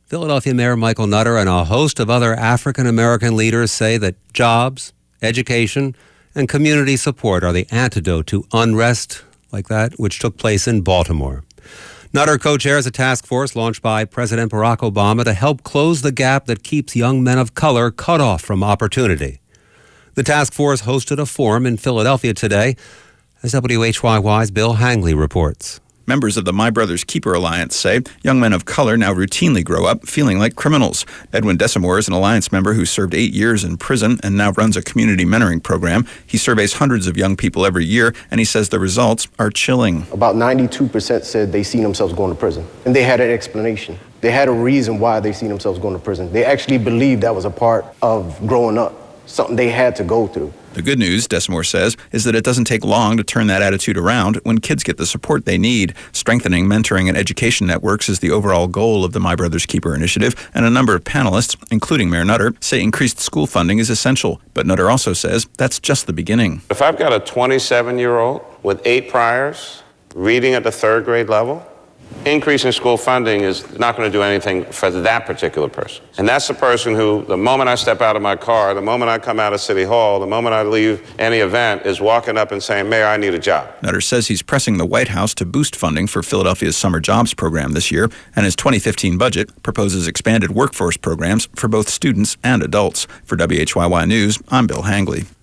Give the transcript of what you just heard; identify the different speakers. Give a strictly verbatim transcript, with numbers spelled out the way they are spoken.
Speaker 1: Philadelphia Mayor Michael Nutter and a host of other African-American leaders say that jobs, education, and community support are the antidote to unrest like that which took place in Baltimore. Nutter co-chairs a task force launched by President Barack Obama to help close the gap that keeps young men of color cut off from opportunity. The task force hosted a forum in Philadelphia today, as W H Y Y's Bill Hangley reports.
Speaker 2: Members of the My Brother's Keeper Alliance say young men of color now routinely grow up feeling like criminals. Edwin Desamore is an Alliance member who served eight years in prison and now runs a community mentoring program. He surveys hundreds of young people every year, and he says the results are chilling.
Speaker 3: About ninety-two percent said they seen themselves going to prison, and they had an explanation. They had a reason why they seen themselves going to prison. They actually believed that was a part of growing up, something they had to go through.
Speaker 2: The good news, Desamore says, is that it doesn't take long to turn that attitude around when kids get the support they need. Strengthening mentoring and education networks is the overall goal of the My Brother's Keeper initiative, and a number of panelists, including Mayor Nutter, say increased school funding is essential. But Nutter also says that's just the beginning.
Speaker 4: If I've got a twenty-seven-year-old with eight priors, reading at the third grade level, increasing school funding is not going to do anything for that particular person. And that's the person who, the moment I step out of my car, the moment I come out of City Hall, the moment I leave any event, is walking up and saying, Mayor, I need a job.
Speaker 2: Nutter says he's pressing the White House to boost funding for Philadelphia's summer jobs program this year, and his twenty fifteen budget proposes expanded workforce programs for both students and adults. For W H Y Y News, I'm Bill Hangley.